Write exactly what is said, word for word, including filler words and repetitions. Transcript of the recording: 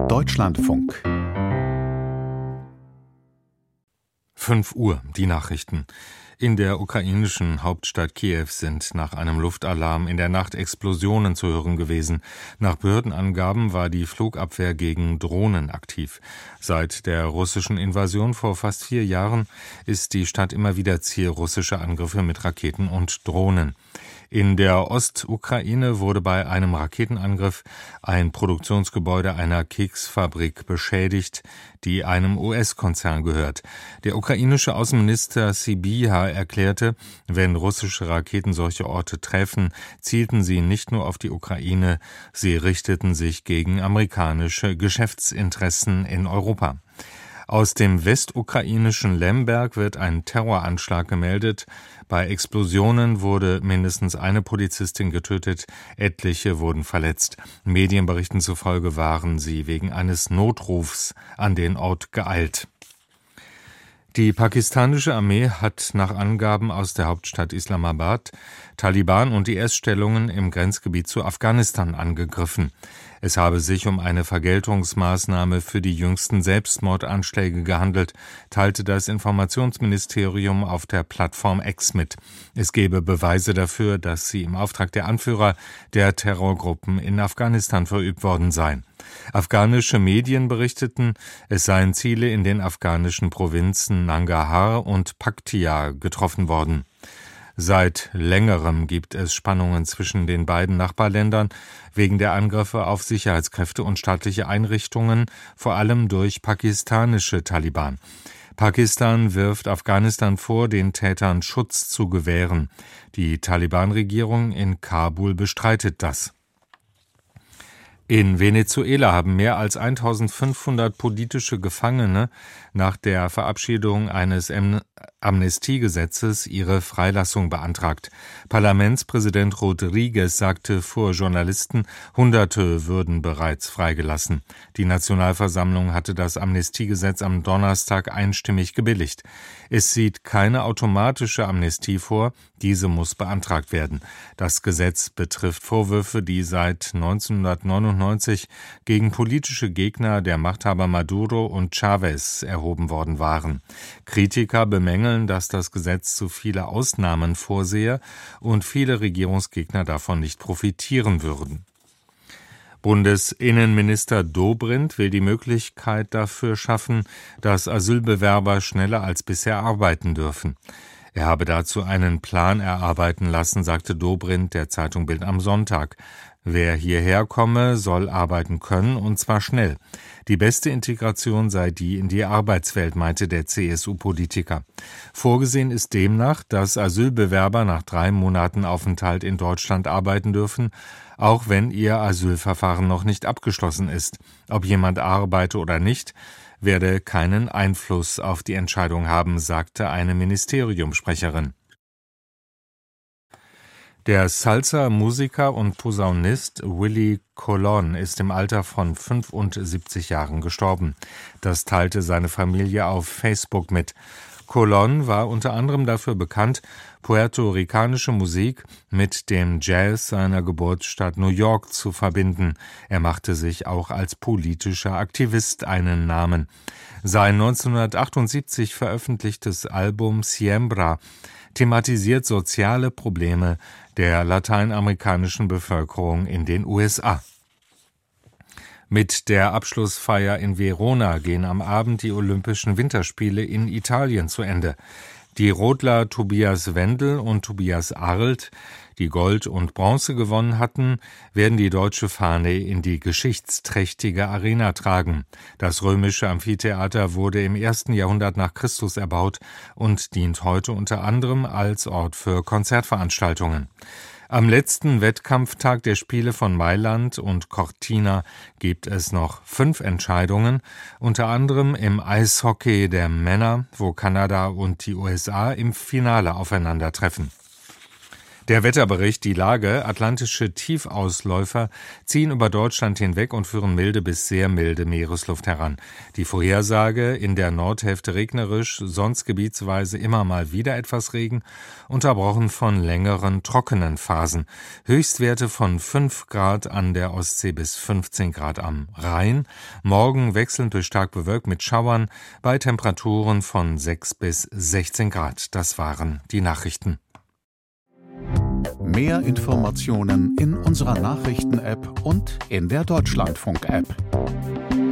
Deutschlandfunk. fünf Uhr, die Nachrichten. In der ukrainischen Hauptstadt Kiew sind nach einem Luftalarm in der Nacht Explosionen zu hören gewesen. Nach Behördenangaben war die Flugabwehr gegen Drohnen aktiv. Seit der russischen Invasion vor fast vier Jahren ist die Stadt immer wieder Ziel russischer Angriffe mit Raketen und Drohnen. In der Ostukraine wurde bei einem Raketenangriff ein Produktionsgebäude einer Keksfabrik beschädigt, die einem U S-Konzern gehört. Der ukrainische Außenminister Sybiha erklärte, wenn russische Raketen solche Orte treffen, zielten sie nicht nur auf die Ukraine, sie richteten sich gegen amerikanische Geschäftsinteressen in Europa. Aus dem westukrainischen Lemberg wird ein Terroranschlag gemeldet. Bei Explosionen wurde mindestens eine Polizistin getötet, etliche wurden verletzt. Medienberichten zufolge waren sie wegen eines Notrufs an den Ort geeilt. Die pakistanische Armee hat nach Angaben aus der Hauptstadt Islamabad Taliban und I S-Stellungen im Grenzgebiet zu Afghanistan angegriffen. Es habe sich um eine Vergeltungsmaßnahme für die jüngsten Selbstmordanschläge gehandelt, teilte das Informationsministerium auf der Plattform X mit. Es gebe Beweise dafür, dass sie im Auftrag der Anführer der Terrorgruppen in Afghanistan verübt worden seien. Afghanische Medien berichteten, es seien Ziele in den afghanischen Provinzen Nangarhar und Paktia getroffen worden. Seit längerem gibt es Spannungen zwischen den beiden Nachbarländern wegen der Angriffe auf Sicherheitskräfte und staatliche Einrichtungen, vor allem durch pakistanische Taliban. Pakistan wirft Afghanistan vor, den Tätern Schutz zu gewähren. Die Taliban-Regierung in Kabul bestreitet das. In Venezuela haben mehr als eintausendfünfhundert politische Gefangene nach der Verabschiedung eines Am- Amnestiegesetzes ihre Freilassung beantragt. Parlamentspräsident Rodriguez sagte vor Journalisten, Hunderte würden bereits freigelassen. Die Nationalversammlung hatte das Amnestiegesetz am Donnerstag einstimmig gebilligt. Es sieht keine automatische Amnestie vor, diese muss beantragt werden. Das Gesetz betrifft Vorwürfe, die seit neunzehnhundertneunundneunzig gegen politische Gegner der Machthaber Maduro und Chavez erhoben worden waren. Kritiker bemängeln, dass das Gesetz zu viele Ausnahmen vorsehe und viele Regierungsgegner davon nicht profitieren würden. Bundesinnenminister Dobrindt will die Möglichkeit dafür schaffen, dass Asylbewerber schneller als bisher arbeiten dürfen. Er habe dazu einen Plan erarbeiten lassen, sagte Dobrindt der Zeitung Bild am Sonntag. Wer hierher komme, soll arbeiten können, und zwar schnell. Die beste Integration sei die in die Arbeitswelt, meinte der C S U-Politiker. Vorgesehen ist demnach, dass Asylbewerber nach drei Monaten Aufenthalt in Deutschland arbeiten dürfen, auch wenn ihr Asylverfahren noch nicht abgeschlossen ist. Ob jemand arbeite oder nicht, werde keinen Einfluss auf die Entscheidung haben, sagte eine Ministeriumssprecherin. Der Salsa-Musiker und Posaunist Willie Colon ist im Alter von fünfundsiebzig Jahren gestorben. Das teilte seine Familie auf Facebook mit. Colon war unter anderem dafür bekannt, puerto-ricanische Musik mit dem Jazz seiner Geburtsstadt New York zu verbinden. Er machte sich auch als politischer Aktivist einen Namen. Sein neunzehnhundertachtundsiebzig veröffentlichtes Album Siembra thematisiert soziale Probleme der lateinamerikanischen Bevölkerung in den U S A. Mit der Abschlussfeier in Verona gehen am Abend die Olympischen Winterspiele in Italien zu Ende. Die Rodler Tobias Wendel und Tobias Arlt, die Gold und Bronze gewonnen hatten, werden die deutsche Fahne in die geschichtsträchtige Arena tragen. Das römische Amphitheater wurde im ersten Jahrhundert nach Christus erbaut und dient heute unter anderem als Ort für Konzertveranstaltungen. Am letzten Wettkampftag der Spiele von Mailand und Cortina gibt es noch fünf Entscheidungen, unter anderem im Eishockey der Männer, wo Kanada und die U S A im Finale aufeinandertreffen. Der Wetterbericht, die Lage: atlantische Tiefausläufer ziehen über Deutschland hinweg und führen milde bis sehr milde Meeresluft heran. Die Vorhersage: in der Nordhälfte regnerisch, sonst gebietsweise immer mal wieder etwas Regen, unterbrochen von längeren trockenen Phasen. Höchstwerte von fünf Grad an der Ostsee bis fünfzehn Grad am Rhein. Morgen wechselnd durch stark bewölkt mit Schauern bei Temperaturen von sechs bis sechzehn Grad. Das waren die Nachrichten. Mehr Informationen in unserer Nachrichten-App und in der Deutschlandfunk-App.